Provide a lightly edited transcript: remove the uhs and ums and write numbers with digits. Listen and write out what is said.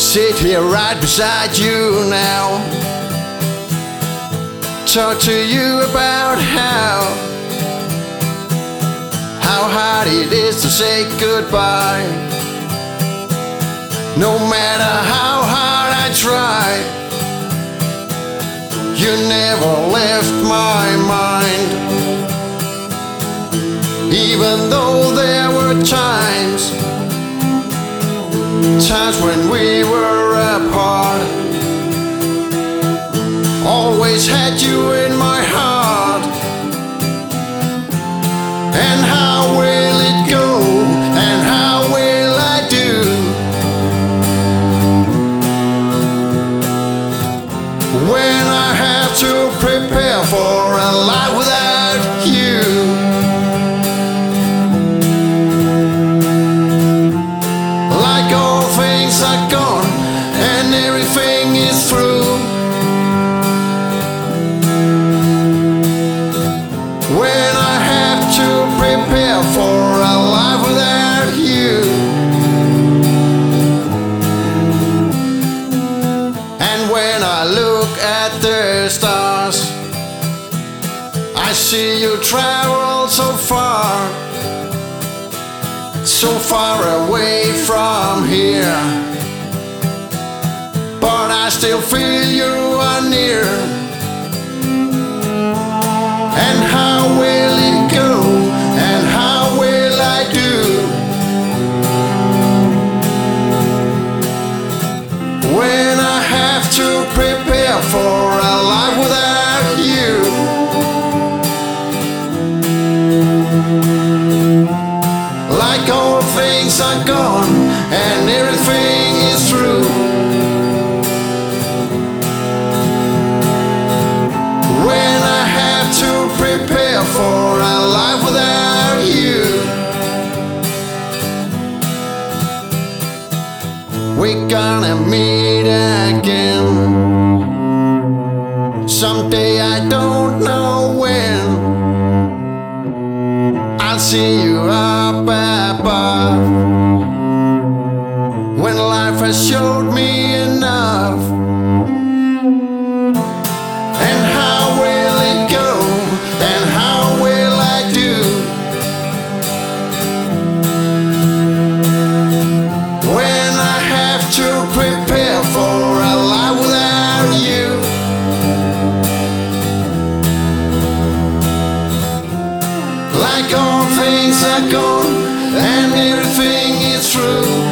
Sit here right beside you now. Talk to you about how hard it is to say goodbye. No matter how hard I try, you never left my mind. Even though there were times when we were apart, always had you in my heart. And how will it go, and how will I do, when I have to prepare for a life without you? Like all things are gone and everything is through, when I have to prepare for a life without you. And when I look at the stars, I see you travel so far away from here, but I still feel you are near. And how will it go, and how will I do, when I have to prepare for a life without you? Like all things are gone and everything is through, when I have to prepare for a life without you. We're gonna meet again someday, I don't know when. I'll see you up above, when life has showed me enough. And how will it go, and how will I do, when I have to prepare for a life without you? Like all things are gone and everything is true,